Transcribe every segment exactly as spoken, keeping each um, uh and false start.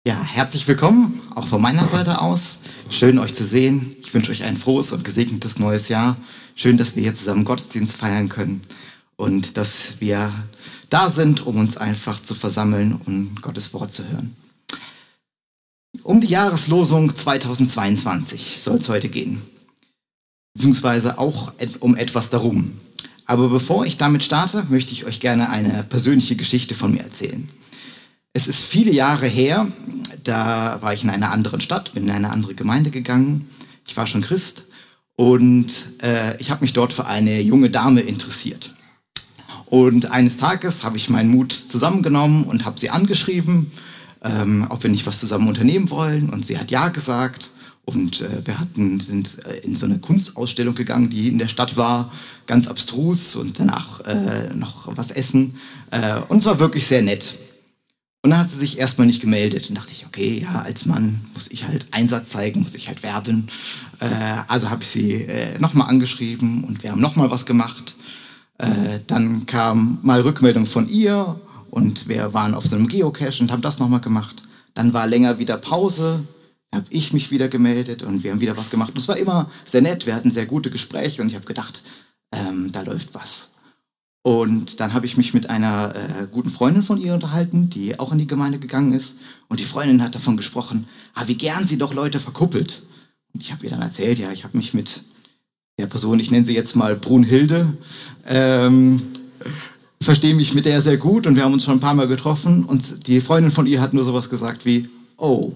Ja, herzlich willkommen, auch von meiner Seite aus. Schön, euch zu sehen. Ich wünsche euch ein frohes und gesegnetes neues Jahr. Schön, dass wir hier zusammen Gottesdienst feiern können und dass wir da sind, um uns einfach zu versammeln und Gottes Wort zu hören. Um die Jahreslosung zweitausendzweiundzwanzig soll es heute gehen, beziehungsweise auch um etwas darum. Aber bevor ich damit starte, möchte ich euch gerne eine persönliche Geschichte von mir erzählen. Es ist viele Jahre her, da war ich in einer anderen Stadt, bin in eine andere Gemeinde gegangen. Ich war schon Christ und äh, ich habe mich dort für eine junge Dame interessiert. Und eines Tages habe ich meinen Mut zusammengenommen und habe sie angeschrieben, ähm, ob wir nicht was zusammen unternehmen wollen. Und sie hat ja gesagt. Und äh, wir hatten, sind äh, in so eine Kunstausstellung gegangen, die in der Stadt war, ganz abstrus und danach äh, noch was essen. Äh, und es war wirklich sehr nett. Und dann hat sie sich erstmal nicht gemeldet und dachte ich, okay, ja, als Mann muss ich halt Einsatz zeigen, muss ich halt werben. Äh, also habe ich sie äh, nochmal angeschrieben und wir haben nochmal was gemacht. Äh, dann kam mal Rückmeldung von ihr und wir waren auf so einem Geocache und haben das nochmal gemacht. Dann war länger wieder Pause, habe ich mich wieder gemeldet und wir haben wieder was gemacht. Und es war immer sehr nett, wir hatten sehr gute Gespräche und ich habe gedacht, ähm, da läuft was. Und dann habe ich mich mit einer äh, guten Freundin von ihr unterhalten, die auch in die Gemeinde gegangen ist. Und die Freundin hat davon gesprochen, ah, wie gern sie doch Leute verkuppelt. Und ich habe ihr dann erzählt, ja, ich habe mich mit der Person, ich nenne sie jetzt mal Brunhilde, ähm, verstehe mich mit der sehr gut und wir haben uns schon ein paar Mal getroffen. Und die Freundin von ihr hat nur sowas gesagt wie, oh.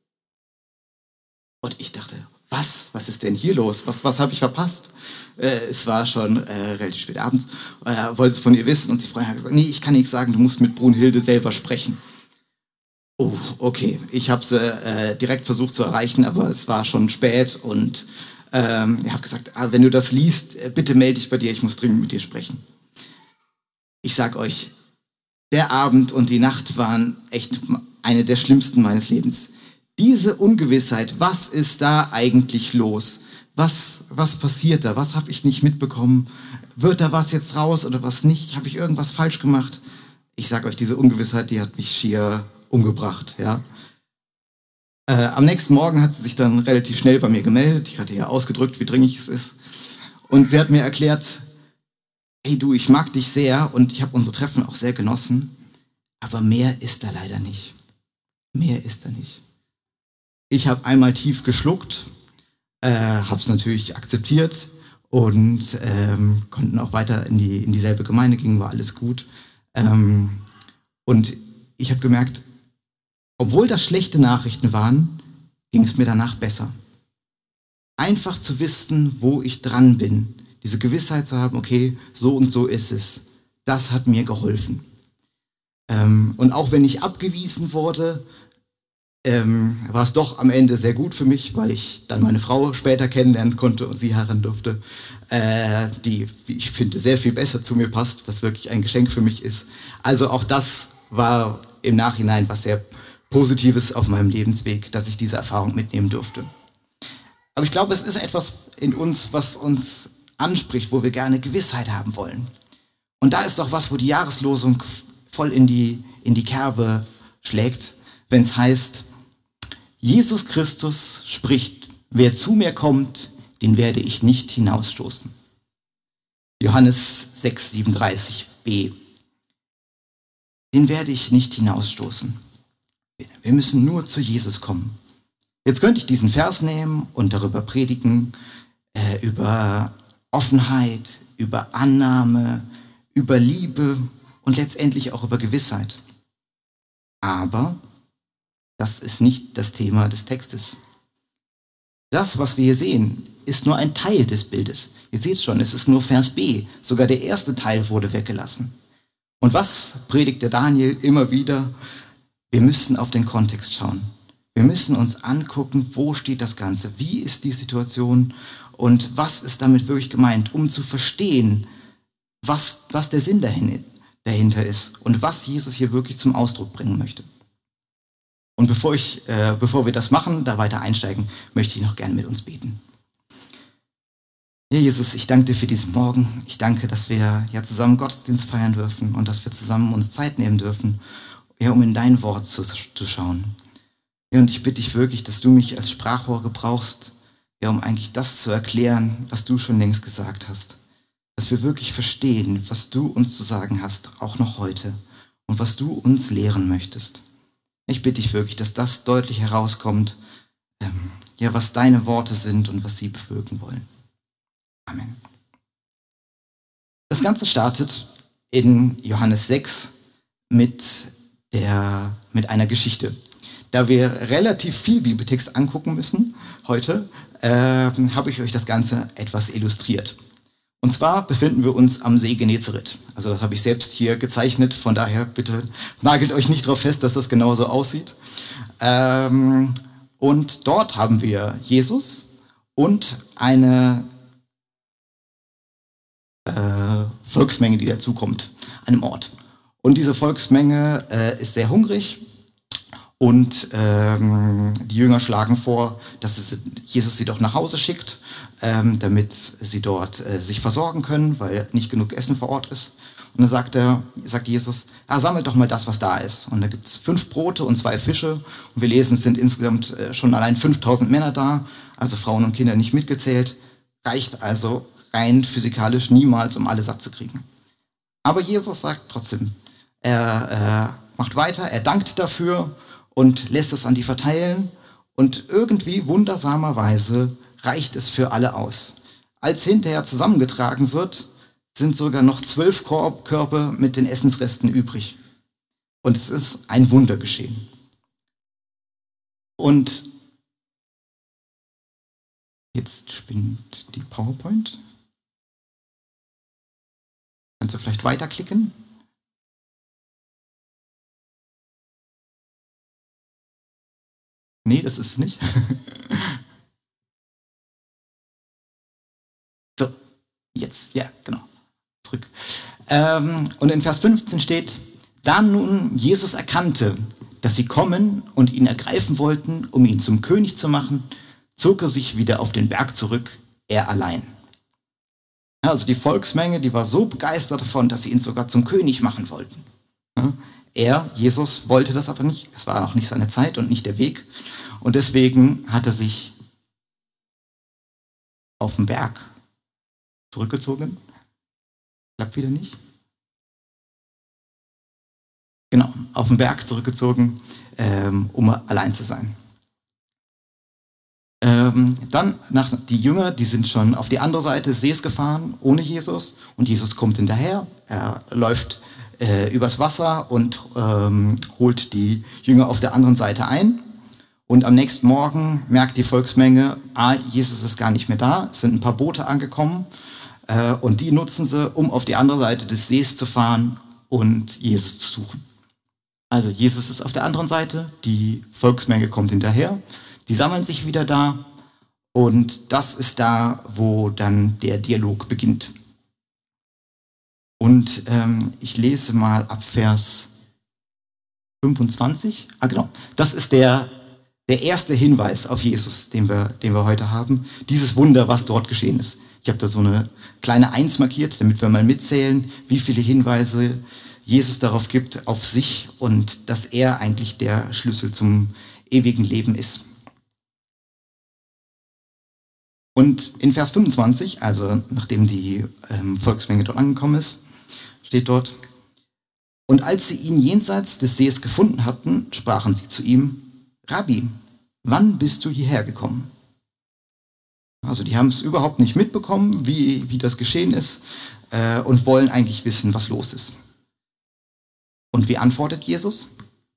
Und ich dachte, was? Was ist denn hier los? Was, was habe ich verpasst? Äh, es war schon äh, relativ spät abends. Äh, wollte es von ihr wissen und die Freundin hat gesagt, nee, ich kann nichts sagen, du musst mit Brunhilde selber sprechen. Oh, okay. Ich habe sie äh, direkt versucht zu erreichen, aber es war schon spät und ähm, ich habe gesagt, ah, wenn du das liest, bitte melde dich bei dir, ich muss dringend mit dir sprechen. Ich sag euch, der Abend und die Nacht waren echt eine der schlimmsten meines Lebens. Diese Ungewissheit, was ist da eigentlich los? Was, was passiert da? Was habe ich nicht mitbekommen? Wird da was jetzt raus oder was nicht? Habe ich irgendwas falsch gemacht? Ich sage euch, diese Ungewissheit, die hat mich schier umgebracht. Ja? Äh, am nächsten Morgen hat sie sich dann relativ schnell bei mir gemeldet. Ich hatte ja ausgedrückt, wie dringlich es ist. Und sie hat mir erklärt, hey du, ich mag dich sehr und ich habe unsere Treffen auch sehr genossen, aber mehr ist da leider nicht. Mehr ist da nicht. Ich habe einmal tief geschluckt, äh, habe es natürlich akzeptiert und ähm, konnten auch weiter in, die, in dieselbe Gemeinde gehen, war alles gut. Ähm, und ich habe gemerkt, obwohl das schlechte Nachrichten waren, ging es mir danach besser. Einfach zu wissen, wo ich dran bin, diese Gewissheit zu haben, okay, so und so ist es, das hat mir geholfen. Ähm, und auch wenn ich abgewiesen wurde, Ähm, war es doch am Ende sehr gut für mich, weil ich dann meine Frau später kennenlernen konnte und sie heiraten durfte, äh, die, wie ich finde, sehr viel besser zu mir passt, was wirklich ein Geschenk für mich ist. Also auch das war im Nachhinein was sehr Positives auf meinem Lebensweg, dass ich diese Erfahrung mitnehmen durfte. Aber ich glaube, es ist etwas in uns, was uns anspricht, wo wir gerne Gewissheit haben wollen. Und da ist doch was, wo die Jahreslosung voll in die, in die Kerbe schlägt, wenn es heißt, Jesus Christus spricht, wer zu mir kommt, den werde ich nicht hinausstoßen. Johannes sechs siebenunddreißig b. Den werde ich nicht hinausstoßen. Wir müssen nur zu Jesus kommen. Jetzt könnte ich diesen Vers nehmen und darüber predigen, äh, über Offenheit, über Annahme, über Liebe und letztendlich auch über Gewissheit. Aber das ist nicht das Thema des Textes. Das, was wir hier sehen, ist nur ein Teil des Bildes. Ihr seht schon, es ist nur Vers B. Sogar der erste Teil wurde weggelassen. Und was predigt der Daniel immer wieder? Wir müssen auf den Kontext schauen. Wir müssen uns angucken, wo steht das Ganze? Wie ist die Situation? Und was ist damit wirklich gemeint? Um zu verstehen, was, was der Sinn dahin, dahinter ist und was Jesus hier wirklich zum Ausdruck bringen möchte. Und bevor, ich, äh, bevor wir das machen, da weiter einsteigen, möchte ich noch gerne mit uns beten. Ja, Jesus, ich danke dir für diesen Morgen. Ich danke, dass wir ja zusammen Gottesdienst feiern dürfen und dass wir zusammen uns Zeit nehmen dürfen, ja, um in dein Wort zu, zu schauen. Ja, und ich bitte dich wirklich, dass du mich als Sprachrohr gebrauchst, ja, um eigentlich das zu erklären, was du schon längst gesagt hast. Dass wir wirklich verstehen, was du uns zu sagen hast, auch noch heute, und was du uns lehren möchtest. Ich bitte dich wirklich, dass das deutlich herauskommt, ähm, ja, was deine Worte sind und was sie bewirken wollen. Amen. Das Ganze startet in Johannes sechs mit, der, mit einer Geschichte. Da wir relativ viel Bibeltext angucken müssen heute, äh, habe ich euch das Ganze etwas illustriert. Und zwar befinden wir uns am See Genezareth. Also das habe ich selbst hier gezeichnet, von daher bitte nagelt euch nicht darauf fest, dass das genauso aussieht. Ähm, und dort haben wir Jesus und eine äh, Volksmenge, die dazukommt, an einem Ort. Und diese Volksmenge äh, ist sehr hungrig und ähm, die Jünger schlagen vor, dass es Jesus sie doch nach Hause schickt, ähm, damit sie dort äh, sich versorgen können, weil nicht genug Essen vor Ort ist. Und dann sagt, er, sagt Jesus, ah, sammelt doch mal das, was da ist. Und da gibt es fünf Brote und zwei Fische. Und wir lesen, es sind insgesamt äh, schon allein fünftausend Männer da, also Frauen und Kinder nicht mitgezählt. Reicht also rein physikalisch niemals, um alle satt zu kriegen. Aber Jesus sagt trotzdem, er äh, macht weiter, er dankt dafür und lässt es an die verteilen. Und irgendwie wundersamerweise reicht es für alle aus. Als hinterher zusammengetragen wird, sind sogar noch zwölf Korb Körbe mit den Essensresten übrig. Und es ist ein Wunder geschehen. Und jetzt spinnt die PowerPoint. Kannst du vielleicht weiterklicken? Nee, das ist es nicht. So, jetzt, ja, genau. Zurück. Ähm, und in Vers fünfzehn steht, da nun Jesus erkannte, dass sie kommen und ihn ergreifen wollten, um ihn zum König zu machen, zog er sich wieder auf den Berg zurück, er allein. Also die Volksmenge, die war so begeistert davon, dass sie ihn sogar zum König machen wollten. Er, Jesus, wollte das aber nicht. Es war auch nicht seine Zeit und nicht der Weg. Und deswegen hat er sich auf den Berg zurückgezogen. Klappt wieder nicht. Genau, auf den Berg zurückgezogen, ähm, um allein zu sein. Ähm, dann, nach, die Jünger, die sind schon auf die andere Seite des Sees gefahren, ohne Jesus. Und Jesus kommt hinterher. Er läuft äh, übers Wasser und ähm, holt die Jünger auf der anderen Seite ein. Und am nächsten Morgen merkt die Volksmenge, ah, Jesus ist gar nicht mehr da. Es sind ein paar Boote angekommen. Äh, und die nutzen sie, um auf die andere Seite des Sees zu fahren und Jesus zu suchen. Also Jesus ist auf der anderen Seite, die Volksmenge kommt hinterher. Die sammeln sich wieder da und das ist da, wo dann der Dialog beginnt. Und ähm, ich lese mal ab Vers fünfundzwanzig. Ah genau, das ist der, der erste Hinweis auf Jesus, den wir, den wir heute haben. Dieses Wunder, was dort geschehen ist. Ich habe da so eine kleine Eins markiert, damit wir mal mitzählen, wie viele Hinweise Jesus darauf gibt, auf sich und dass er eigentlich der Schlüssel zum ewigen Leben ist. Und in Vers fünfundzwanzig, also nachdem die ähm, Volksmenge dort angekommen ist, steht dort, und als sie ihn jenseits des Sees gefunden hatten, sprachen sie zu ihm, Rabbi, wann bist du hierher gekommen? Also die haben es überhaupt nicht mitbekommen, wie, wie das geschehen ist äh, und wollen eigentlich wissen, was los ist. Und wie antwortet Jesus?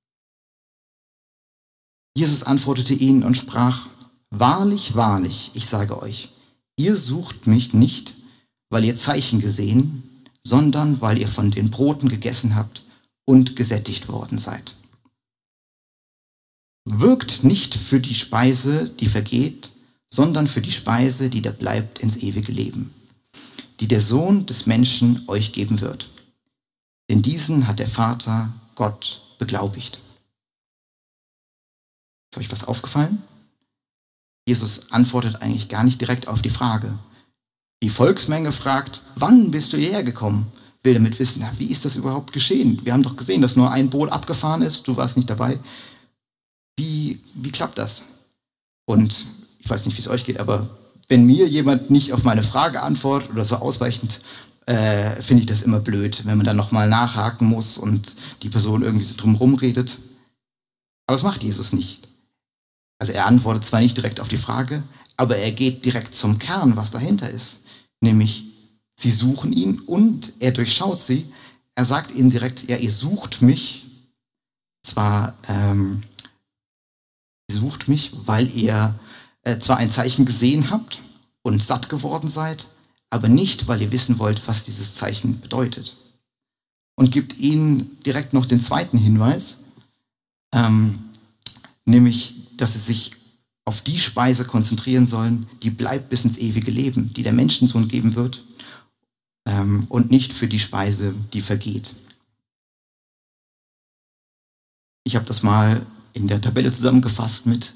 Jesus antwortete ihnen und sprach, wahrlich, wahrlich, ich sage euch, ihr sucht mich nicht, weil ihr Zeichen gesehen, sondern weil ihr von den Broten gegessen habt und gesättigt worden seid. Wirkt nicht für die Speise, die vergeht, sondern für die Speise, die da bleibt ins ewige Leben, die der Sohn des Menschen euch geben wird. Denn diesen hat der Vater Gott beglaubigt. Ist euch was aufgefallen? Jesus antwortet eigentlich gar nicht direkt auf die Frage. Die Volksmenge fragt, wann bist du hierher gekommen? Will damit wissen, na, wie ist das überhaupt geschehen? Wir haben doch gesehen, dass nur ein Boot abgefahren ist, du warst nicht dabei. Wie, wie klappt das? Und ich weiß nicht, wie es euch geht, aber wenn mir jemand nicht auf meine Frage antwortet oder so ausweichend, äh, finde ich das immer blöd, wenn man dann nochmal nachhaken muss und die Person irgendwie so drumherum redet. Aber das macht Jesus nicht. Also er antwortet zwar nicht direkt auf die Frage, aber er geht direkt zum Kern, was dahinter ist. Nämlich, sie suchen ihn und er durchschaut sie. Er sagt ihnen direkt, ja, ihr sucht mich. Zwar, ähm, ihr sucht mich, weil ihr äh, zwar ein Zeichen gesehen habt und satt geworden seid, aber nicht, weil ihr wissen wollt, was dieses Zeichen bedeutet. Und gibt ihnen direkt noch den zweiten Hinweis, ähm, nämlich, dass sie sich auf die Speise konzentrieren sollen, die bleibt bis ins ewige Leben, die der Menschensohn geben wird, ähm, und nicht für die Speise, die vergeht. Ich habe das mal in der Tabelle zusammengefasst mit: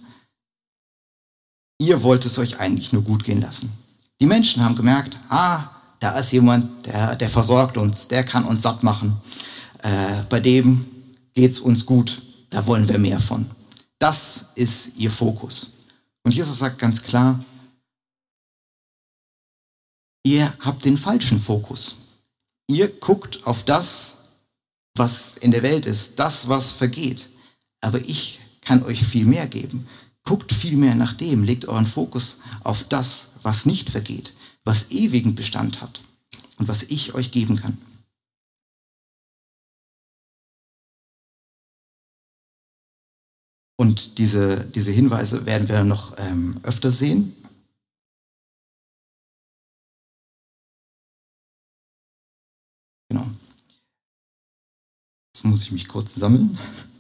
Ihr wollt es euch eigentlich nur gut gehen lassen. Die Menschen haben gemerkt, ah, da ist jemand, der, der versorgt uns, der kann uns satt machen. Äh, bei dem geht's uns gut, da wollen wir mehr von. Das ist ihr Fokus. Und Jesus sagt ganz klar, ihr habt den falschen Fokus. Ihr guckt auf das, was in der Welt ist, das, was vergeht. Aber ich kann euch viel mehr geben. Guckt viel mehr nach dem, legt euren Fokus auf das, was nicht vergeht, was ewigen Bestand hat und was ich euch geben kann. Und diese, diese Hinweise werden wir noch ähm, öfter sehen. Genau. Jetzt muss ich mich kurz sammeln.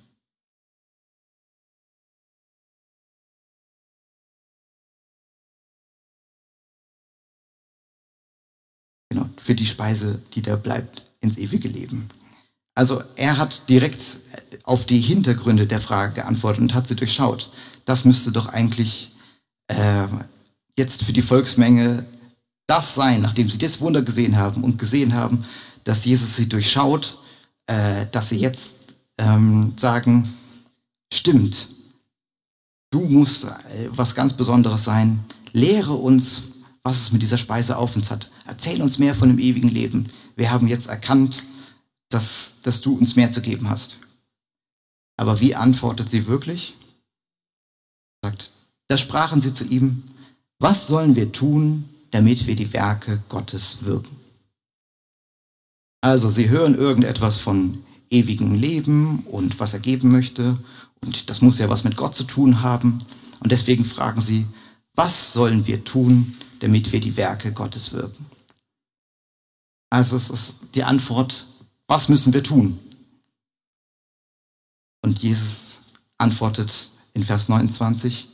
Genau, für die Speise, die da bleibt, ins ewige Leben. Also er hat direkt auf die Hintergründe der Frage geantwortet und hat sie durchschaut. Das müsste doch eigentlich äh, jetzt für die Volksmenge das sein, nachdem sie das Wunder gesehen haben und gesehen haben, dass Jesus sie durchschaut, äh, dass sie jetzt ähm, sagen, stimmt, du musst äh, was ganz Besonderes sein. Lehre uns, was es mit dieser Speise auf uns hat. Erzähl uns mehr von dem ewigen Leben. Wir haben jetzt erkannt, dass, dass du uns mehr zu geben hast. Aber wie antwortet sie wirklich? Sagt, da sprachen sie zu ihm, was sollen wir tun, damit wir die Werke Gottes wirken? Also sie hören irgendetwas von ewigem Leben und was er geben möchte. Und das muss ja was mit Gott zu tun haben. Und deswegen fragen sie, was sollen wir tun, damit wir die Werke Gottes wirken? Also es ist die Antwort, was müssen wir tun? Und Jesus antwortet in Vers neunundzwanzig.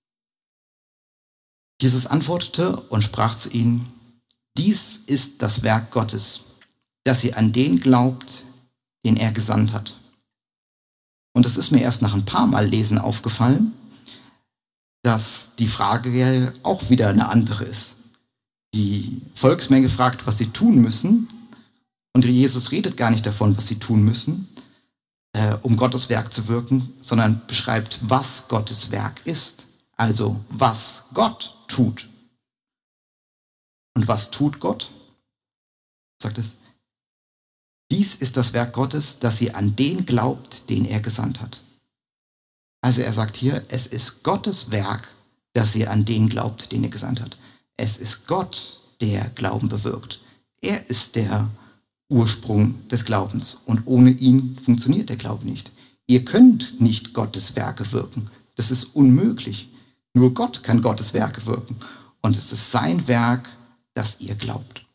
Jesus antwortete und sprach zu ihnen, dies ist das Werk Gottes, dass ihr an den glaubt, den er gesandt hat. Und es ist mir erst nach ein paar Mal Lesen aufgefallen, dass die Frage ja auch wieder eine andere ist. Die Volksmenge fragt, was sie tun müssen, und Jesus redet gar nicht davon, was sie tun müssen, äh, um Gottes Werk zu wirken, sondern beschreibt, was Gottes Werk ist. Also, was Gott tut. Und was tut Gott? Sagt es, dies ist das Werk Gottes, dass ihr an den glaubt, den er gesandt hat. Also er sagt hier, es ist Gottes Werk, dass ihr an den glaubt, den er gesandt hat. Es ist Gott, der Glauben bewirkt. Er ist der Ursprung des Glaubens. Und ohne ihn funktioniert der Glaube nicht. Ihr könnt nicht Gottes Werke wirken. Das ist unmöglich. Nur Gott kann Gottes Werke wirken. Und es ist sein Werk, dass ihr glaubt.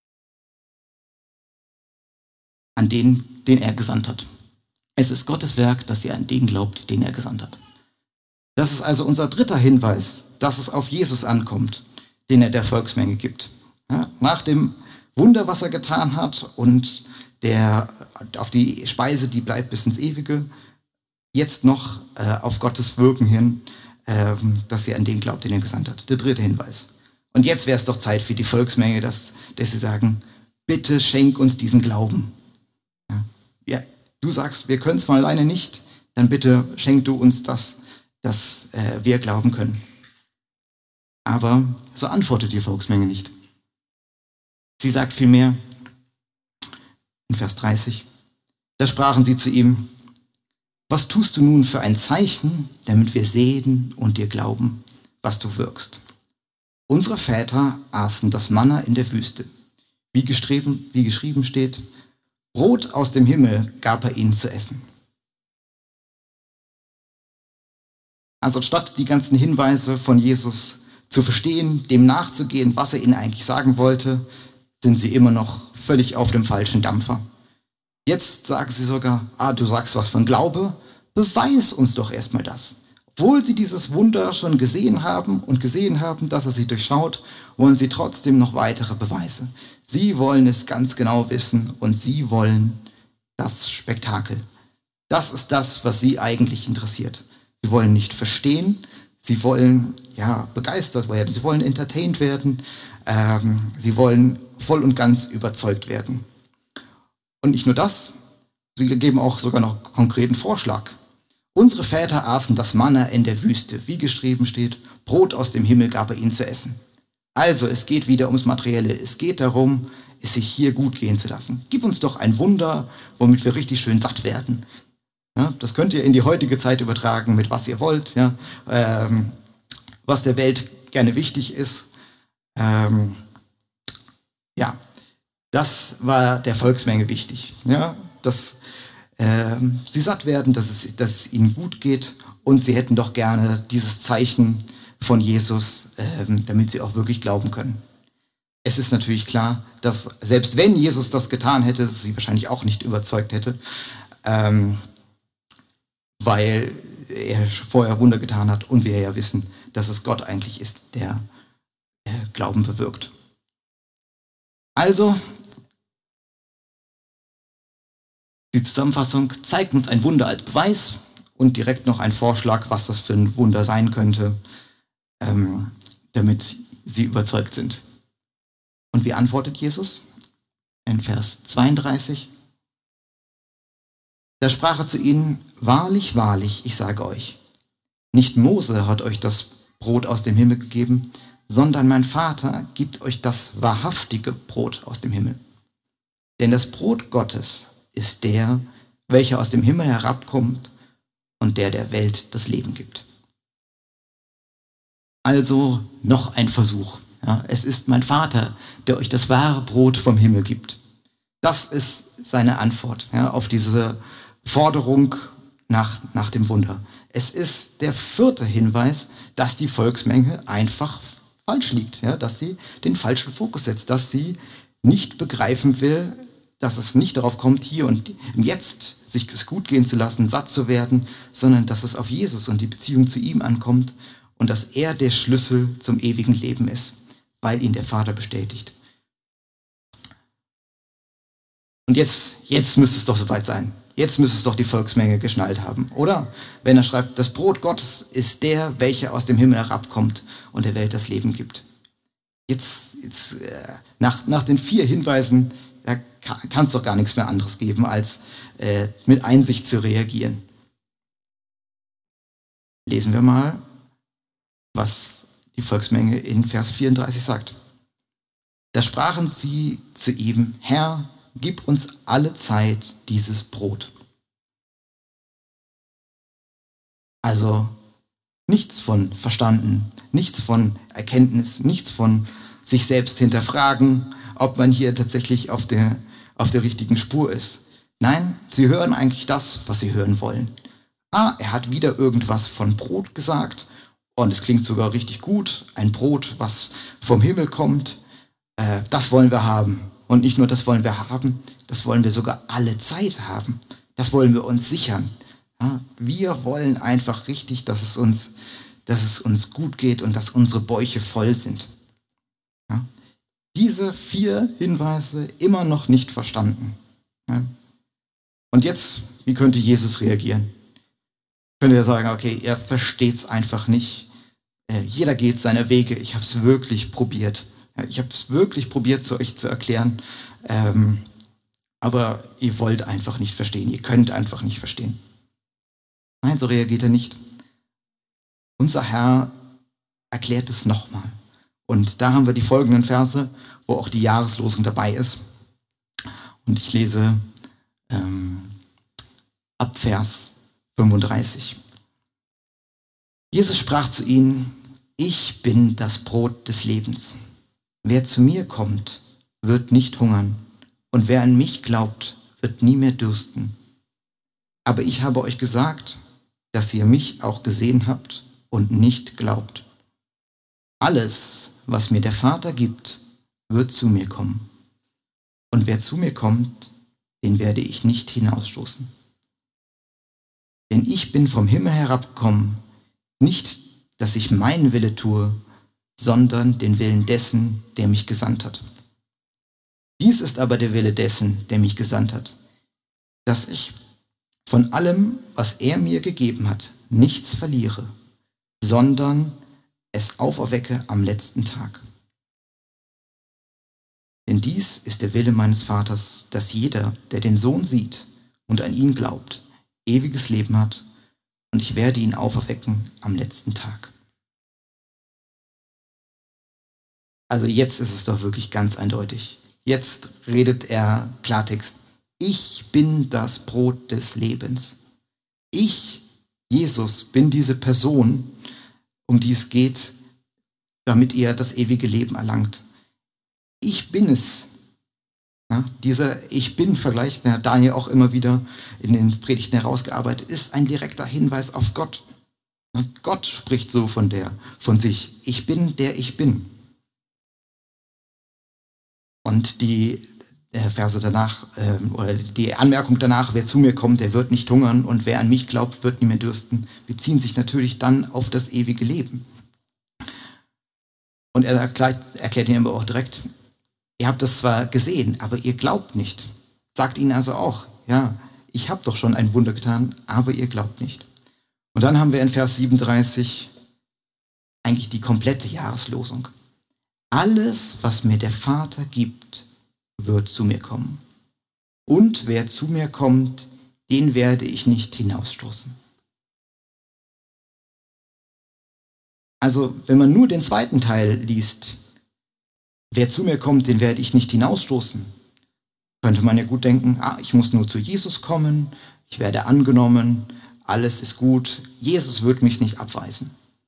An den, den er gesandt hat. Es ist Gottes Werk, dass ihr an den glaubt, den er gesandt hat. Das ist also unser dritter Hinweis, dass es auf Jesus ankommt, den er der Volksmenge gibt. Ja, nach dem Wunder, was er getan hat und der, auf die Speise, die bleibt bis ins Ewige, jetzt noch äh, auf Gottes Wirken hin, äh, dass ihr an den glaubt, den er gesandt hat. Der dritte Hinweis. Und jetzt wäre es doch Zeit für die Volksmenge, dass, dass sie sagen, bitte schenk uns diesen Glauben. Ja, ja, du sagst, wir können es von alleine nicht, dann bitte schenk du uns das, dass äh, wir glauben können. Aber so antwortet die Volksmenge nicht. Sie sagt vielmehr in Vers dreißig, da sprachen sie zu ihm, was tust du nun für ein Zeichen, damit wir sehen und dir glauben, was du wirkst? Unsere Väter aßen das Manna in der Wüste. Wie geschrieben, wie geschrieben steht, Brot aus dem Himmel gab er ihnen zu essen. Also statt die ganzen Hinweise von Jesus zu verstehen, dem nachzugehen, was er ihnen eigentlich sagen wollte, sind sie immer noch völlig auf dem falschen Dampfer. Jetzt sagen sie sogar, ah, du sagst was von Glaube, beweis uns doch erstmal das. Obwohl sie dieses Wunder schon gesehen haben und gesehen haben, dass er sie durchschaut, wollen sie trotzdem noch weitere Beweise. Sie wollen es ganz genau wissen und sie wollen das Spektakel. Das ist das, was sie eigentlich interessiert. Sie wollen nicht verstehen, sie wollen ja begeistert werden, sie wollen entertained werden, ähm, sie wollen voll und ganz überzeugt werden. Und nicht nur das, sie geben auch sogar noch einen konkreten Vorschlag. Unsere Väter aßen das Manna in der Wüste, wie geschrieben steht, Brot aus dem Himmel gab er ihnen zu essen. Also, es geht wieder ums Materielle. Es geht darum, es sich hier gut gehen zu lassen. Gib uns doch ein Wunder, womit wir richtig schön satt werden. Ja, das könnt ihr in die heutige Zeit übertragen, mit was ihr wollt, ja, ähm, was der Welt gerne wichtig ist. Ähm, ja, das war der Volksmenge wichtig, ja, dass ähm, sie satt werden, dass es, dass es ihnen gut geht und sie hätten doch gerne dieses Zeichen von Jesus, ähm, damit sie auch wirklich glauben können. Es ist natürlich klar, dass selbst wenn Jesus das getan hätte, sie wahrscheinlich auch nicht überzeugt hätte, ähm, weil er vorher Wunder getan hat und wir ja wissen, dass es Gott eigentlich ist, der äh, Glauben bewirkt. Also, die Zusammenfassung zeigt uns ein Wunder als Beweis und direkt noch ein Vorschlag, was das für ein Wunder sein könnte, ähm, damit sie überzeugt sind. Und wie antwortet Jesus? In Vers zweiunddreißig. Da sprach er zu ihnen, wahrlich, wahrlich, ich sage euch, nicht Mose hat euch das Brot aus dem Himmel gegeben, sondern mein Vater gibt euch das wahrhaftige Brot aus dem Himmel. Denn das Brot Gottes ist der, welcher aus dem Himmel herabkommt und der der Welt das Leben gibt. Also noch ein Versuch. Ja, es ist mein Vater, der euch das wahre Brot vom Himmel gibt. Das ist seine Antwort, ja, auf diese Forderung nach, nach dem Wunder. Es ist der vierte Hinweis, dass die Volksmenge einfach falsch liegt, ja, dass sie den falschen Fokus setzt, dass sie nicht begreifen will, dass es nicht darauf kommt, hier und jetzt sich es gut gehen zu lassen, satt zu werden, sondern dass es auf Jesus und die Beziehung zu ihm ankommt und dass er der Schlüssel zum ewigen Leben ist, weil ihn der Vater bestätigt. Und jetzt, jetzt müsste es doch soweit sein. Jetzt müsste es doch die Volksmenge geschnallt haben, oder? Wenn er schreibt, das Brot Gottes ist der, welcher aus dem Himmel herabkommt und der Welt das Leben gibt. Jetzt, jetzt äh, nach, nach den vier Hinweisen da kann es doch gar nichts mehr anderes geben, als äh, mit Einsicht zu reagieren. Lesen wir mal, was die Volksmenge in Vers vierunddreißig sagt. Da sprachen sie zu ihm, Herr, gib uns alle Zeit dieses Brot. Also nichts von verstanden, nichts von Erkenntnis, nichts von sich selbst hinterfragen, ob man hier tatsächlich auf der, auf der richtigen Spur ist. Nein, sie hören eigentlich das, was sie hören wollen. Ah, er hat wieder irgendwas von Brot gesagt und es klingt sogar richtig gut. Ein Brot, was vom Himmel kommt, äh, das wollen wir haben. Und nicht nur das wollen wir haben, das wollen wir sogar alle Zeit haben. Das wollen wir uns sichern. Ja, wir wollen einfach richtig, dass es uns, dass es uns gut geht und dass unsere Bäuche voll sind. Ja? Diese vier Hinweise immer noch nicht verstanden. Ja? Und jetzt, wie könnte Jesus reagieren? Könnte er sagen, okay, er versteht es einfach nicht. Äh, jeder geht seine Wege. Ich habe es wirklich probiert. Ja, ich habe es wirklich probiert, zu euch zu erklären. Ähm, aber ihr wollt einfach nicht verstehen. Ihr könnt einfach nicht verstehen. Nein, so reagiert er nicht. Unser Herr erklärt es nochmal. Und da haben wir die folgenden Verse, wo auch die Jahreslosung dabei ist. Und ich lese ähm, ab Vers fünfunddreißig. Jesus sprach zu ihnen: Ich bin das Brot des Lebens. Wer zu mir kommt, wird nicht hungern. Und wer an mich glaubt, wird nie mehr dürsten. Aber ich habe euch gesagt, dass ihr mich auch gesehen habt und nicht glaubt. Alles, was mir der Vater gibt, wird zu mir kommen. Und wer zu mir kommt, den werde ich nicht hinausstoßen. Denn ich bin vom Himmel herabgekommen, nicht, dass ich meinen Wille tue, sondern den Willen dessen, der mich gesandt hat. Dies ist aber der Wille dessen, der mich gesandt hat, dass ich von allem, was er mir gegeben hat, nichts verliere, sondern es auferwecke am letzten Tag. Denn dies ist der Wille meines Vaters, dass jeder, der den Sohn sieht und an ihn glaubt, ewiges Leben hat, und ich werde ihn auferwecken am letzten Tag. Also jetzt ist es doch wirklich ganz eindeutig. Jetzt redet er Klartext. Ich bin das Brot des Lebens. Ich, Jesus, bin diese Person, um die es geht, damit ihr das ewige Leben erlangt. Ich bin es. Ja, dieser Ich Bin-Vergleich, der Daniel auch immer wieder in den Predigten herausgearbeitet, ist ein direkter Hinweis auf Gott. Ja, Gott spricht so von der, von sich. Ich bin, der ich bin. Und die äh, Verse danach, äh, oder die Anmerkung danach, wer zu mir kommt, der wird nicht hungern, und wer an mich glaubt, wird nie mehr dürsten, beziehen sich natürlich dann auf das ewige Leben. Und er erklärt, erklärt ihnen aber auch direkt: Ihr habt das zwar gesehen, aber ihr glaubt nicht. Sagt ihnen also auch: Ja, ich habe doch schon ein Wunder getan, aber ihr glaubt nicht. Und dann haben wir in Vers siebenunddreißig eigentlich die komplette Jahreslosung. Alles, was mir der Vater gibt, wird zu mir kommen. Und wer zu mir kommt, den werde ich nicht hinausstoßen. Also, wenn man nur den zweiten Teil liest, wer zu mir kommt, den werde ich nicht hinausstoßen, könnte man ja gut denken, ah, ich muss nur zu Jesus kommen, ich werde angenommen, alles ist gut, Jesus wird mich nicht abweisen.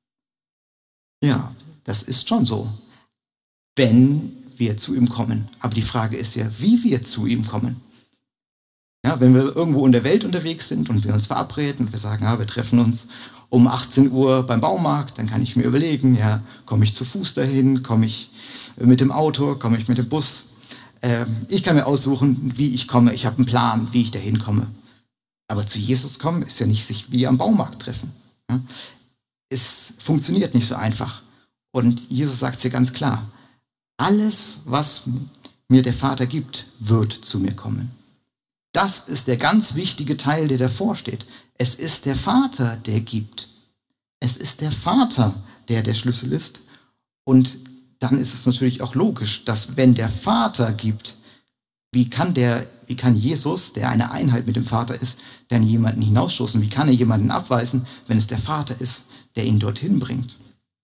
Ja, das ist schon so, wenn wir zu ihm kommen. Aber die Frage ist ja, wie wir zu ihm kommen. Ja, wenn wir irgendwo in der Welt unterwegs sind und wir uns verabreden und wir sagen, ja, wir treffen uns um achtzehn Uhr beim Baumarkt, dann kann ich mir überlegen, ja, komme ich zu Fuß dahin, komme ich mit dem Auto, komme ich mit dem Bus. Äh, ich kann mir aussuchen, wie ich komme. Ich habe einen Plan, wie ich dahin komme. Aber zu Jesus kommen ist ja nicht sich wie am Baumarkt treffen. Ja? Es funktioniert nicht so einfach. Und Jesus sagt es hier ganz klar: Alles, was mir der Vater gibt, wird zu mir kommen. Das ist der ganz wichtige Teil, der davor steht. Es ist der Vater, der gibt. Es ist der Vater, der der Schlüssel ist. Und dann ist es natürlich auch logisch, dass wenn der Vater gibt, wie kann der, wie kann Jesus, der eine Einheit mit dem Vater ist, denn jemanden hinausstoßen? Wie kann er jemanden abweisen, wenn es der Vater ist, der ihn dorthin bringt?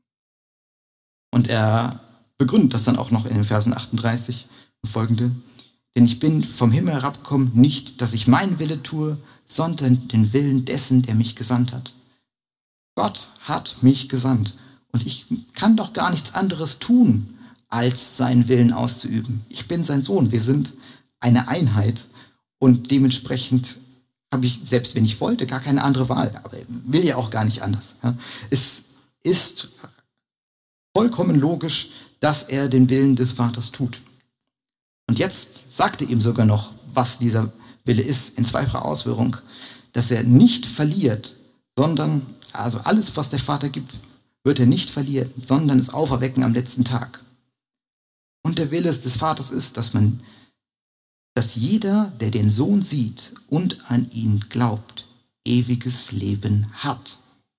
Und er begründet das dann auch noch in den Versen achtunddreißig und folgende. Denn ich bin vom Himmel herabgekommen, nicht, dass ich meinen Wille tue, sondern den Willen dessen, der mich gesandt hat. Gott hat mich gesandt. Und ich kann doch gar nichts anderes tun, als seinen Willen auszuüben. Ich bin sein Sohn. Wir sind eine Einheit. Und dementsprechend habe ich, selbst wenn ich wollte, gar keine andere Wahl. Aber ich will ja auch gar nicht anders. Es ist vollkommen logisch, dass er den Willen des Vaters tut. Und jetzt sagt er ihm sogar noch, was dieser Wille ist, in zweifacher Ausführung, dass er nicht verliert, sondern, also alles, was der Vater gibt, wird er nicht verlieren, sondern es auferwecken am letzten Tag. Und der Wille des Vaters ist, dass man, dass jeder, der den Sohn sieht und an ihn glaubt, ewiges Leben hat.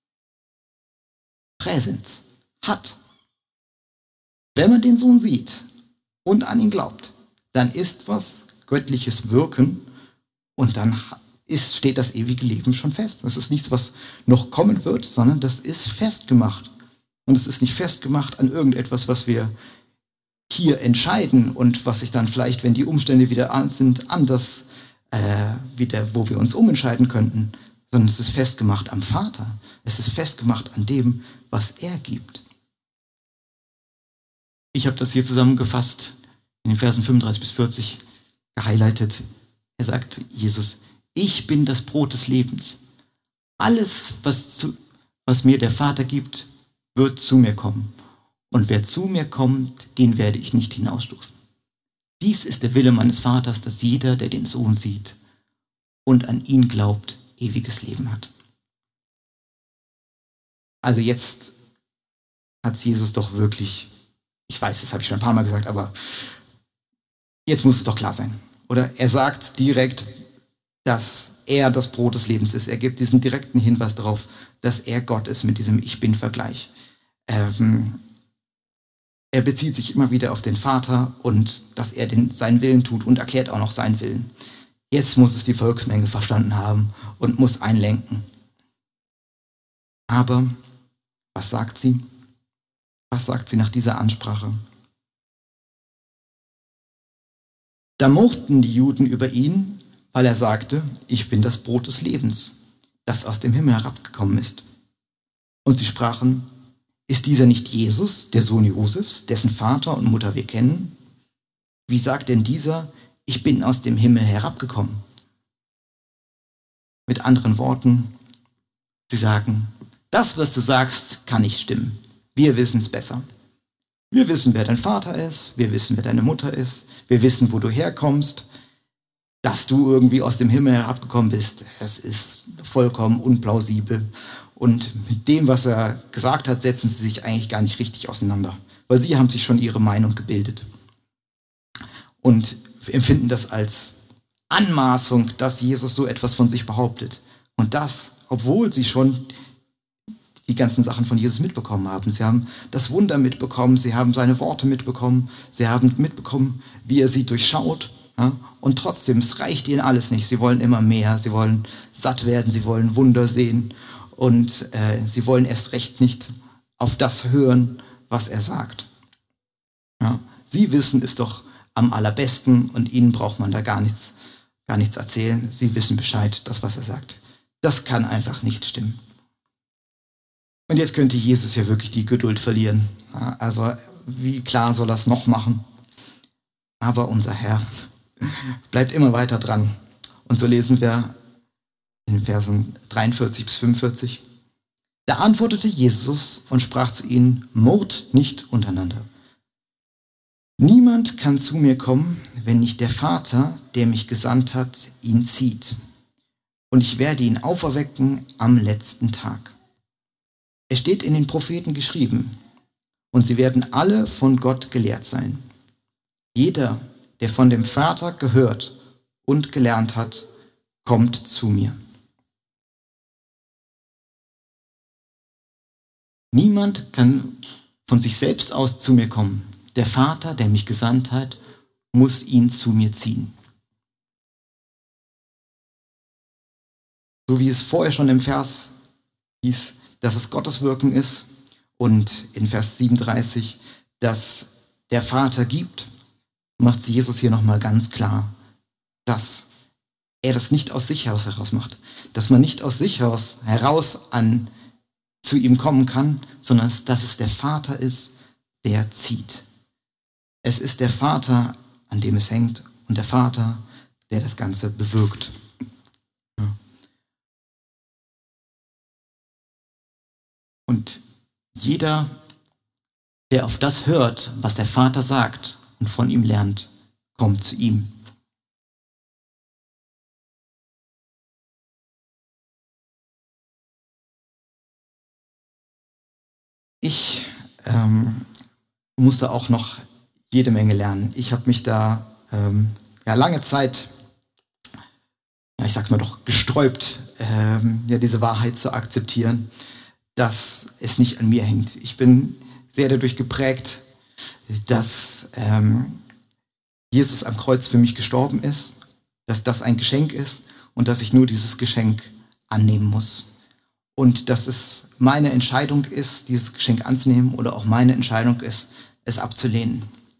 Präsens, hat. Wenn man den Sohn sieht und an ihn glaubt, dann ist was göttliches Wirken und dann ist, steht das ewige Leben schon fest. Das ist nichts, was noch kommen wird, sondern das ist festgemacht. Und es ist nicht festgemacht an irgendetwas, was wir hier entscheiden und was sich dann vielleicht, wenn die Umstände wieder an sind, anders äh, wieder, wo wir uns umentscheiden könnten, sondern es ist festgemacht am Vater. Es ist festgemacht an dem, was er gibt. Ich habe das hier zusammengefasst in den Versen fünfunddreißig bis vierzig gehighlightet. Er sagt, Jesus, ich bin das Brot des Lebens. Alles, was, zu, was mir der Vater gibt, wird zu mir kommen. Und wer zu mir kommt, den werde ich nicht hinausstoßen. Dies ist der Wille meines Vaters, dass jeder, der den Sohn sieht und an ihn glaubt, ewiges Leben hat. Also jetzt hat Jesus doch wirklich, ich weiß, das habe ich schon ein paar Mal gesagt, aber jetzt muss es doch klar sein. Oder er sagt direkt, dass er das Brot des Lebens ist. Er gibt diesen direkten Hinweis darauf, dass er Gott ist mit diesem Ich-Bin-Vergleich. Ähm, er bezieht sich immer wieder auf den Vater und dass er den, seinen Willen tut und erklärt auch noch seinen Willen. Jetzt muss es die Volksmenge verstanden haben und muss einlenken. Aber was sagt sie? Was sagt sie nach dieser Ansprache? Da murrten die Juden über ihn, weil er sagte, ich bin das Brot des Lebens, das aus dem Himmel herabgekommen ist. Und sie sprachen, ist dieser nicht Jesus, der Sohn Josefs, dessen Vater und Mutter wir kennen? Wie sagt denn dieser, ich bin aus dem Himmel herabgekommen? Mit anderen Worten, sie sagen, das, was du sagst, kann nicht stimmen. Wir wissen es besser. Wir wissen, wer dein Vater ist, wir wissen, wer deine Mutter ist, wir wissen, wo du herkommst. Dass du irgendwie aus dem Himmel herabgekommen bist, das ist vollkommen unplausibel. Und mit dem, was er gesagt hat, setzen sie sich eigentlich gar nicht richtig auseinander. Weil sie haben sich schon ihre Meinung gebildet. Und empfinden das als Anmaßung, dass Jesus so etwas von sich behauptet. Und das, obwohl sie schon die ganzen Sachen von Jesus mitbekommen haben. Sie haben das Wunder mitbekommen, sie haben seine Worte mitbekommen, sie haben mitbekommen, wie er sie durchschaut. Ja? Und trotzdem, es reicht ihnen alles nicht. Sie wollen immer mehr, sie wollen satt werden, sie wollen Wunder sehen und äh, sie wollen erst recht nicht auf das hören, was er sagt. Ja? Sie wissen es doch am allerbesten und ihnen braucht man da gar nichts, gar nichts erzählen. Sie wissen Bescheid, das, was er sagt. Das kann einfach nicht stimmen. Und jetzt könnte Jesus ja wirklich die Geduld verlieren. Ja, also wie klar soll er es noch machen? Aber unser Herr bleibt immer weiter dran. Und so lesen wir in den Versen dreiundvierzig bis fünfundvierzig. Da antwortete Jesus und sprach zu ihnen, murrt nicht untereinander. Niemand kann zu mir kommen, wenn nicht der Vater, der mich gesandt hat, ihn zieht. Und ich werde ihn auferwecken am letzten Tag. Es steht in den Propheten geschrieben, und sie werden alle von Gott gelehrt sein. Jeder, der von dem Vater gehört und gelernt hat, kommt zu mir. Niemand kann von sich selbst aus zu mir kommen. Der Vater, der mich gesandt hat, muss ihn zu mir ziehen. So wie es vorher schon im Vers hieß, dass es Gottes Wirken ist und in Vers siebenunddreißig, dass der Vater gibt, macht Jesus hier nochmal ganz klar, dass er das nicht aus sich heraus heraus macht, dass man nicht aus sich heraus, heraus an zu ihm kommen kann, sondern dass es der Vater ist, der zieht. Es ist der Vater, an dem es hängt und der Vater, der das Ganze bewirkt. Und jeder, der auf das hört, was der Vater sagt und von ihm lernt, kommt zu ihm. Ich ähm, musste auch noch jede Menge lernen. Ich habe mich da ähm, ja lange Zeit, ja ich sag's mal doch, gesträubt, ähm, ja diese Wahrheit zu akzeptieren, dass es nicht an mir hängt. Ich bin sehr dadurch geprägt, dass ähm, Jesus am Kreuz für mich gestorben ist, dass das ein Geschenk ist und dass ich nur dieses Geschenk annehmen muss. Und dass es meine Entscheidung ist, dieses Geschenk anzunehmen oder auch meine Entscheidung ist, es abzulehnen.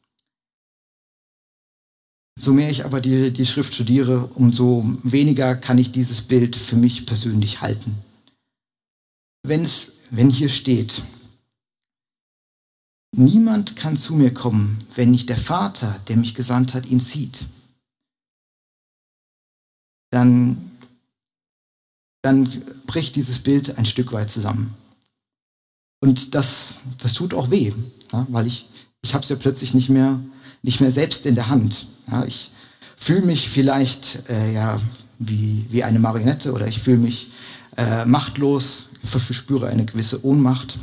So mehr ich aber die, die Schrift studiere, umso weniger kann ich dieses Bild für mich persönlich halten. Wenn's, wenn hier steht, niemand kann zu mir kommen, wenn nicht der Vater, der mich gesandt hat, ihn zieht, dann, dann bricht dieses Bild ein Stück weit zusammen. Und das, das tut auch weh, ja, weil ich, ich habe es ja plötzlich nicht mehr, nicht mehr selbst in der Hand. Ja, ich fühle mich vielleicht äh, ja, wie, wie eine Marionette oder ich fühle mich äh, machtlos, verspüre eine gewisse Ohnmacht.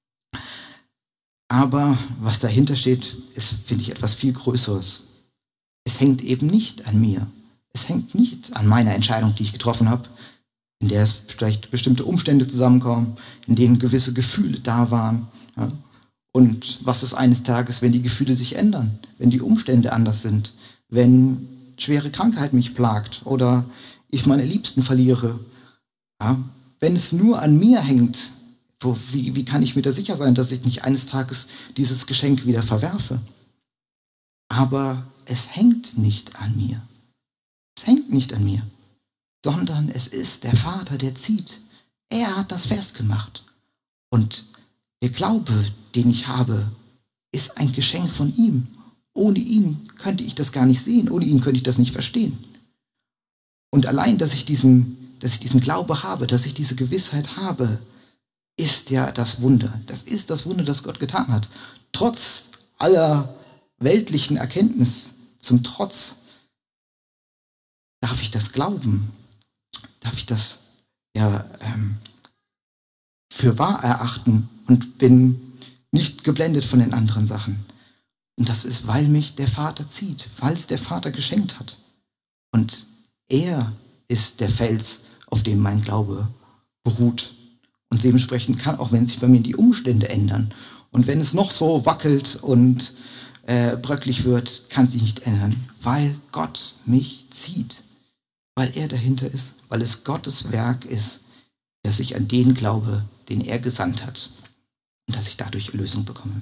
Aber was dahinter steht, ist, finde ich, etwas viel Größeres. Es hängt eben nicht an mir. Es hängt nicht an meiner Entscheidung, die ich getroffen habe, in der es vielleicht bestimmte Umstände zusammenkommen, in denen gewisse Gefühle da waren. Ja. Und was ist eines Tages, wenn die Gefühle sich ändern, wenn die Umstände anders sind, wenn schwere Krankheit mich plagt oder ich meine Liebsten verliere. Ja. Wenn es nur an mir hängt, wo, wie, wie kann ich mir da sicher sein, dass ich nicht eines Tages dieses Geschenk wieder verwerfe? Aber es hängt nicht an mir. Es hängt nicht an mir, sondern es ist der Vater, der zieht. Er hat das festgemacht. Und der Glaube, den ich habe, ist ein Geschenk von ihm. Ohne ihn könnte ich das gar nicht sehen. Ohne ihn könnte ich das nicht verstehen. Und allein, dass ich diesen, dass ich diesen Glaube habe, dass ich diese Gewissheit habe, ist ja das Wunder. Das ist das Wunder, das Gott getan hat. Trotz aller weltlichen Erkenntnis, zum Trotz, darf ich das glauben? Darf ich das ja ähm, für wahr erachten und bin nicht geblendet von den anderen Sachen? Und das ist, weil mich der Vater zieht, weil es der Vater geschenkt hat. Und er ist der Fels, auf dem mein Glaube beruht. Und dementsprechend kann, auch wenn sich bei mir die Umstände ändern und wenn es noch so wackelt und äh, bröcklig wird, kann sich nicht ändern, weil Gott mich zieht. Weil er dahinter ist, weil es Gottes Werk ist, dass ich an den glaube, den er gesandt hat und dass ich dadurch Erlösung bekomme.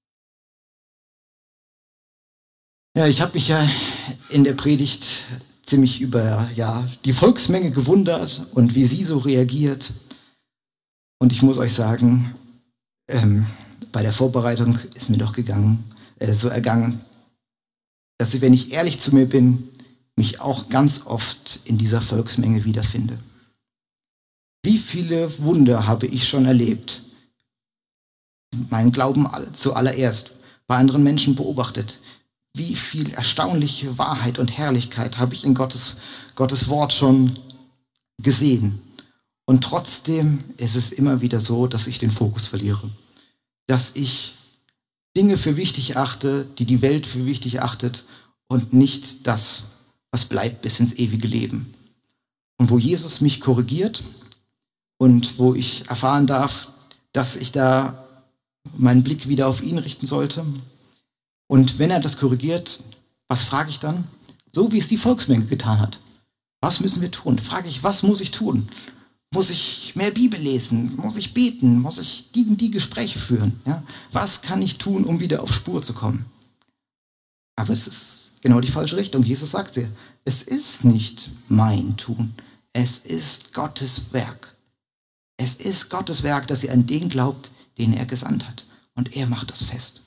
Ja, ich habe mich ja in der Predigt ziemlich über ja, die Volksmenge gewundert und wie sie so reagiert. Und ich muss euch sagen, ähm, bei der Vorbereitung ist mir doch gegangen, äh, so ergangen, dass ich, wenn ich ehrlich zu mir bin, mich auch ganz oft in dieser Volksmenge wiederfinde. Wie viele Wunder habe ich schon erlebt? Meinen Glauben zuallererst bei anderen Menschen beobachtet. Wie viel erstaunliche Wahrheit und Herrlichkeit habe ich in Gottes, Gottes Wort schon gesehen. Und trotzdem ist es immer wieder so, dass ich den Fokus verliere. Dass ich Dinge für wichtig achte, die die Welt für wichtig achtet und nicht das, was bleibt bis ins ewige Leben. Und wo Jesus mich korrigiert und wo ich erfahren darf, dass ich da meinen Blick wieder auf ihn richten sollte. Und wenn er das korrigiert, was frage ich dann? So wie es die Volksmenge getan hat. Was müssen wir tun? Frage ich, was muss ich tun? Muss ich mehr Bibel lesen? Muss ich beten? Muss ich die, die Gespräche führen? Ja? Was kann ich tun, um wieder auf Spur zu kommen? Aber es ist genau die falsche Richtung. Jesus sagt ja, es ist nicht mein Tun. Es ist Gottes Werk. Es ist Gottes Werk, dass ihr an den glaubt, den er gesandt hat. Und er macht das fest.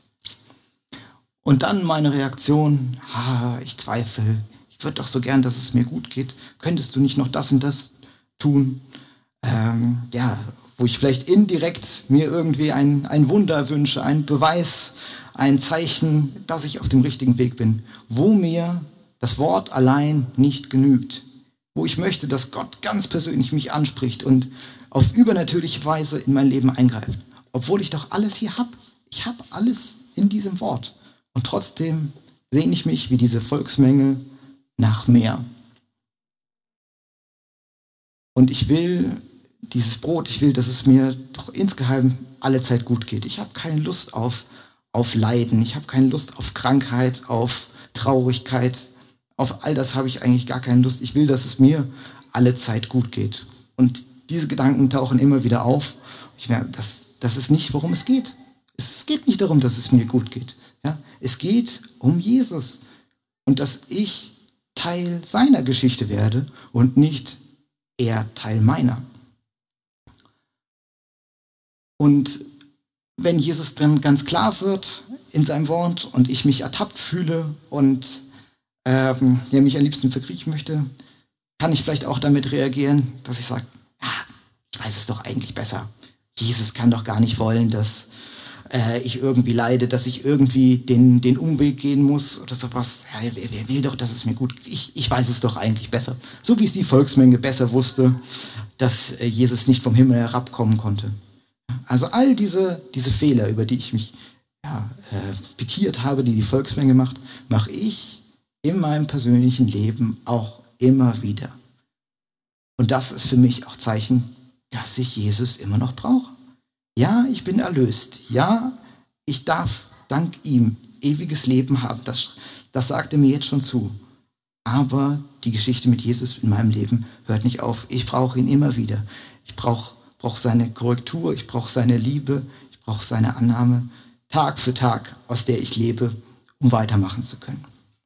Und dann meine Reaktion, ah, ich zweifle, ich würde doch so gern, dass es mir gut geht. Könntest du nicht noch das und das tun? Ähm, ja, wo ich vielleicht indirekt mir irgendwie ein, ein Wunder wünsche, ein Beweis, ein Zeichen, dass ich auf dem richtigen Weg bin. Wo mir das Wort allein nicht genügt. Wo ich möchte, dass Gott ganz persönlich mich anspricht und auf übernatürliche Weise in mein Leben eingreift. Obwohl ich doch alles hier habe. Ich habe alles in diesem Wort. Und trotzdem sehne ich mich wie diese Volksmenge nach mehr. Und ich will dieses Brot, ich will, dass es mir doch insgeheim alle Zeit gut geht. Ich habe keine Lust auf, auf Leiden, ich habe keine Lust auf Krankheit, auf Traurigkeit. Auf all das habe ich eigentlich gar keine Lust. Ich will, dass es mir alle Zeit gut geht. Und diese Gedanken tauchen immer wieder auf. Ich, das, das ist nicht, worum es geht. Es geht nicht darum, dass es mir gut geht. Ja? Es geht um Jesus und dass ich Teil seiner Geschichte werde und nicht er Teil meiner. Und wenn Jesus dann ganz klar wird in seinem Wort und ich mich ertappt fühle und ähm, der mich am liebsten verkriechen möchte, kann ich vielleicht auch damit reagieren, dass ich sage, ah, ich weiß es doch eigentlich besser. Jesus kann doch gar nicht wollen, dass äh, ich irgendwie leide, dass ich irgendwie den, den Umweg gehen muss oder sowas. Ja, wer, wer will doch, dass es mir gut geht? Ich, ich weiß es doch eigentlich besser. So wie es die Volksmenge besser wusste, dass äh, Jesus nicht vom Himmel herabkommen konnte. Also all diese, diese Fehler, über die ich mich ja, äh, pikiert habe, die die Volksmenge macht, mache ich in meinem persönlichen Leben auch immer wieder. Und das ist für mich auch Zeichen, dass ich Jesus immer noch brauche. Ja, ich bin erlöst. Ja, ich darf dank ihm ewiges Leben haben. Das, das sagt er mir jetzt schon zu. Aber die Geschichte mit Jesus in meinem Leben hört nicht auf. Ich brauche ihn immer wieder. Ich brauche brauche seine Korrektur, ich brauche seine Liebe, ich brauche seine Annahme, Tag für Tag, aus der ich lebe, um weitermachen zu können.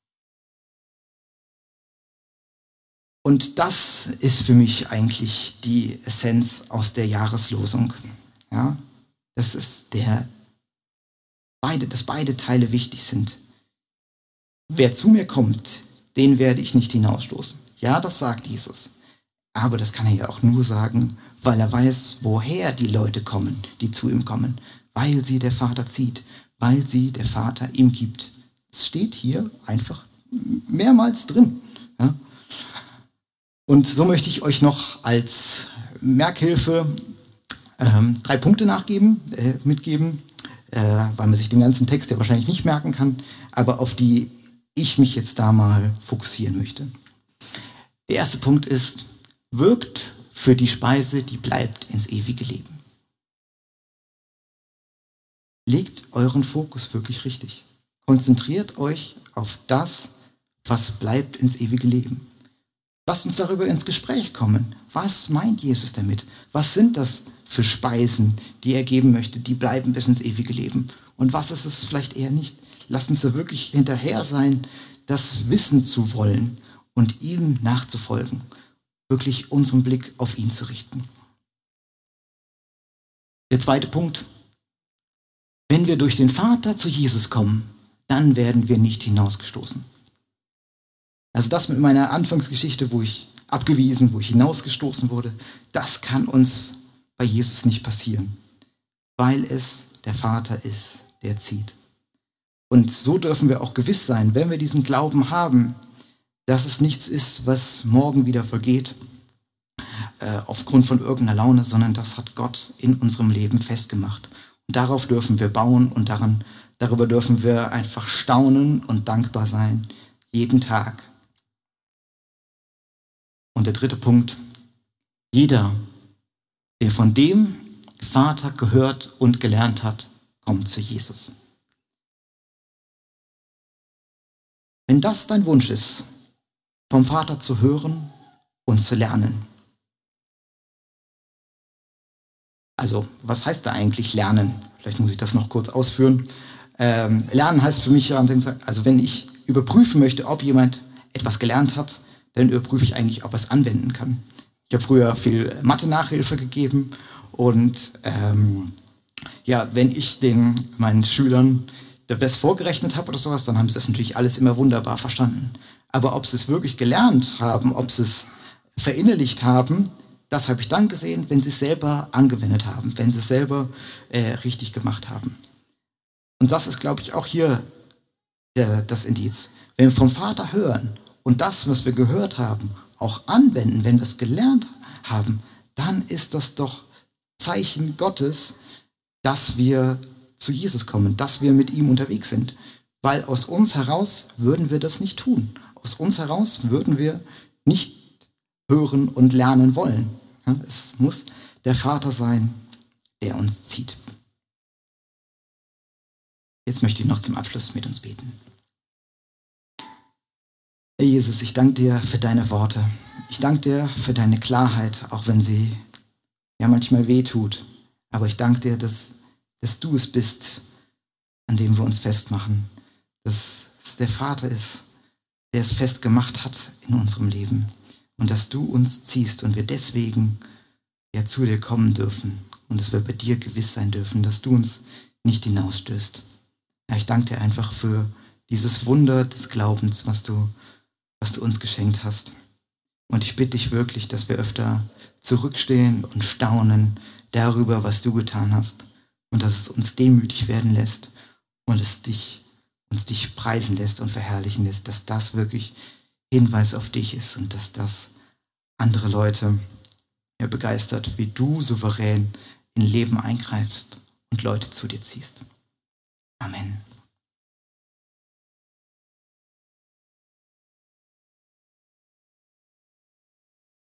Und das ist für mich eigentlich die Essenz aus der Jahreslosung. Ja, das ist der, beide, dass beide Teile wichtig sind. Wer zu mir kommt, den werde ich nicht hinausstoßen. Ja, das sagt Jesus. Aber das kann er ja auch nur sagen, weil er weiß, woher die Leute kommen, die zu ihm kommen. Weil sie der Vater zieht, weil sie der Vater ihm gibt. Es steht hier einfach mehrmals drin. Ja? Und so möchte ich euch noch als Merkhilfe ähm, drei Punkte nachgeben, äh, mitgeben, äh, weil man sich den ganzen Text ja wahrscheinlich nicht merken kann, aber auf die ich mich jetzt da mal fokussieren möchte. Der erste Punkt ist, wirkt für die Speise, die bleibt ins ewige Leben. Legt euren Fokus wirklich richtig. Konzentriert euch auf das, was bleibt ins ewige Leben. Lasst uns darüber ins Gespräch kommen. Was meint Jesus damit? Was sind das für Speisen, die er geben möchte, die bleiben bis ins ewige Leben? Und was ist es vielleicht eher nicht? Lasst uns da wirklich hinterher sein, das wissen zu wollen und ihm nachzufolgen. Wirklich unseren Blick auf ihn zu richten. Der zweite Punkt. Wenn wir durch den Vater zu Jesus kommen, dann werden wir nicht hinausgestoßen. Also das mit meiner Anfangsgeschichte, wo ich abgewiesen, wo ich hinausgestoßen wurde, das kann uns bei Jesus nicht passieren, weil es der Vater ist, der zieht. Und so dürfen wir auch gewiss sein, wenn wir diesen Glauben haben, dass es nichts ist, was morgen wieder vergeht, äh, aufgrund von irgendeiner Laune, sondern das hat Gott in unserem Leben festgemacht. Und darauf dürfen wir bauen und daran, darüber dürfen wir einfach staunen und dankbar sein, jeden Tag. Und der dritte Punkt, jeder, der von dem Vater gehört und gelernt hat, kommt zu Jesus. Wenn das dein Wunsch ist, vom Vater zu hören und zu lernen. Also, was heißt da eigentlich lernen? Vielleicht muss ich das noch kurz ausführen. Ähm, lernen heißt für mich, also wenn ich überprüfen möchte, ob jemand etwas gelernt hat, dann überprüfe ich eigentlich, ob er es anwenden kann. Ich habe früher viel Mathe-Nachhilfe gegeben und ähm, ja, wenn ich den meinen Schülern das vorgerechnet habe oder sowas, dann haben sie das natürlich alles immer wunderbar verstanden. Aber ob sie es wirklich gelernt haben, ob sie es verinnerlicht haben, das habe ich dann gesehen, wenn sie es selber angewendet haben, wenn sie es selber äh, richtig gemacht haben. Und das ist, glaube ich, auch hier äh, das Indiz. Wenn wir vom Vater hören und das, was wir gehört haben, auch anwenden, wenn wir es gelernt haben, dann ist das doch Zeichen Gottes, dass wir zu Jesus kommen, dass wir mit ihm unterwegs sind. Weil aus uns heraus würden wir das nicht tun. Aus uns heraus würden wir nicht hören und lernen wollen. Es muss der Vater sein, der uns zieht. Jetzt möchte ich noch zum Abschluss mit uns beten. Herr Jesus, ich danke dir für deine Worte. Ich danke dir für deine Klarheit, auch wenn sie ja manchmal wehtut. Aber ich danke dir, dass, dass du es bist, an dem wir uns festmachen. Dass es der Vater ist, der es festgemacht hat in unserem Leben. Und dass du uns ziehst und wir deswegen ja zu dir kommen dürfen. Und dass wir bei dir gewiss sein dürfen, dass du uns nicht hinausstößt. Ja, ich danke dir einfach für dieses Wunder des Glaubens, was du, was du uns geschenkt hast. Und ich bitte dich wirklich, dass wir öfter zurückstehen und staunen darüber, was du getan hast. Und dass es uns demütig werden lässt und es dich, uns dich preisen lässt und verherrlichen lässt, dass das wirklich Hinweis auf dich ist und dass das andere Leute ja, begeistert, wie du souverän in Leben eingreifst und Leute zu dir ziehst. Amen.